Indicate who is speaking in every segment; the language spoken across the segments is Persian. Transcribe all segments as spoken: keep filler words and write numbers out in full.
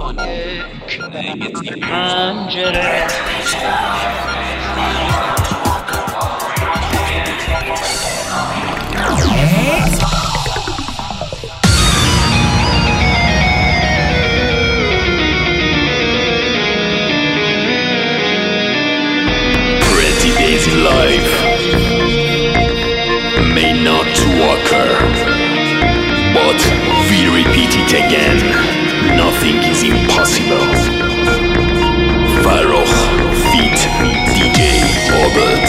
Speaker 1: پنجره
Speaker 2: Pretty days in life may not occur, but we repeat it again. Nothing is impossible. Farouk feat D J Obed.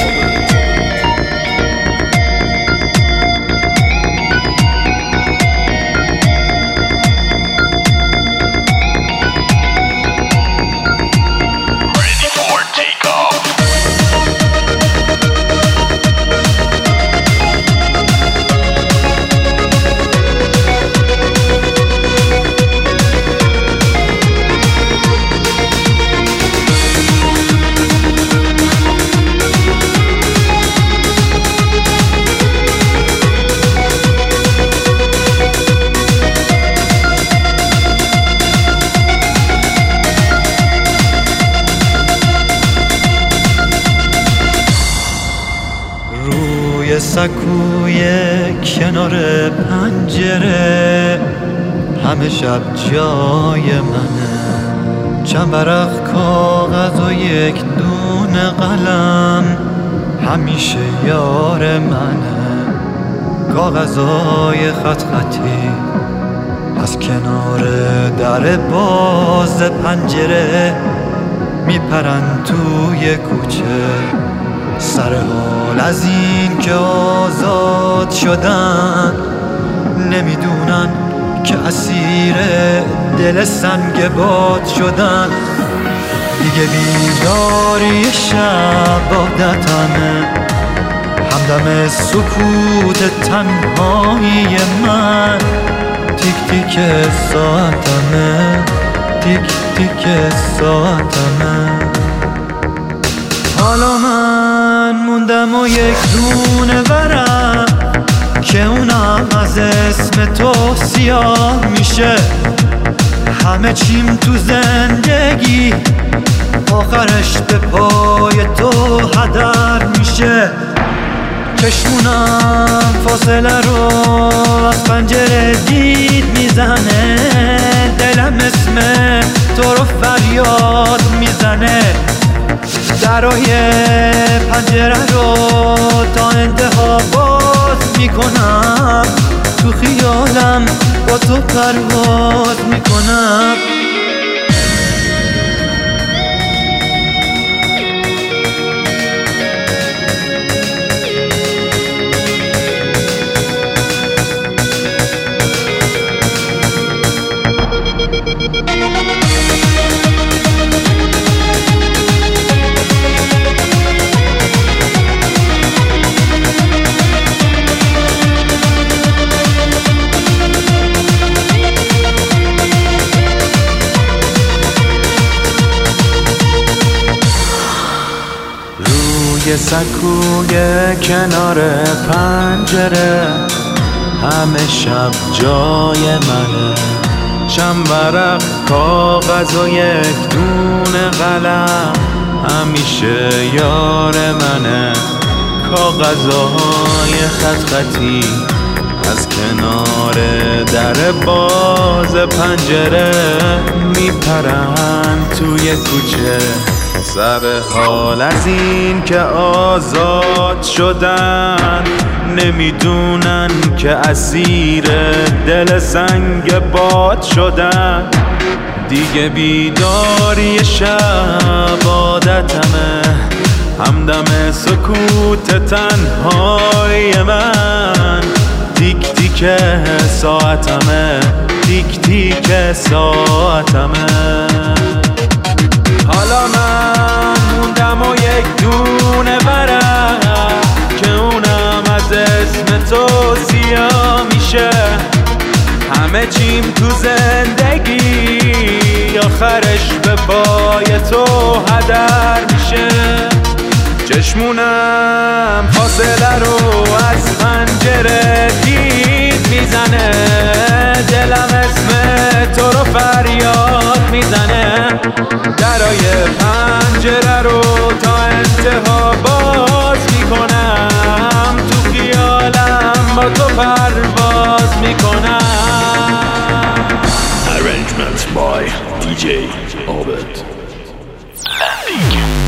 Speaker 3: سکوی کنار پنجره همه شب جای منه، چند ورق کاغذ و یک دونه قلم همیشه یار منه. کاغذای خط خطی از کنار در باز پنجره میپرن توی کوچه، سر حال از این که آزاد شدن نمیدونن که اسیر دل سنگ باد شدن. دیگه بیداری شب عادتمه، همدم سکوت تنهایی من، تیک تیک ساعتمه، تیک تیک ساعتمه. حالا من موندم و یک دونه ورم که اونم از اسم تو سیاه میشه. همه چیم تو زندگی آخرش به پای تو هدر میشه. چشمونم فاصله رو از پنجره دید میزنه، دلم اسم تو رو فریاد میزنه. درای پنجره رو تا انتها باز میکنم، تو خیالم با تو پرواز میکنم.
Speaker 4: یه سکوی کنار پنجره همه شب جای منه، چند ورق کاغذ و یک دونه قلم همیشه یار منه. کاغذهای خط خطی از کنار در باز پنجره میپرن توی کوچه، سر حال از این که آزاد شدن نمیدونن که اسیر دل سنگ باد شدن. دیگه بیداری شب عادتمه، همدم سکوت تنهای من، تیک تیک ساعتمه، تیک تیک ساعتمه. حالا من موندم و یک دونه ورق که اونم از اسم تو سیاه میشه. همه چیم تو زندگی آخرش به پای تو هدر میشه. چشمونم فاصله رو از پنجره دید میزنه، دلم اسم تو رو فریاد میزنه. درای پنجره رو تا انتها باز میکنم، تو خیالم با تو پرواز میکنم.
Speaker 2: Arrangements by دی جی Obed. Landing.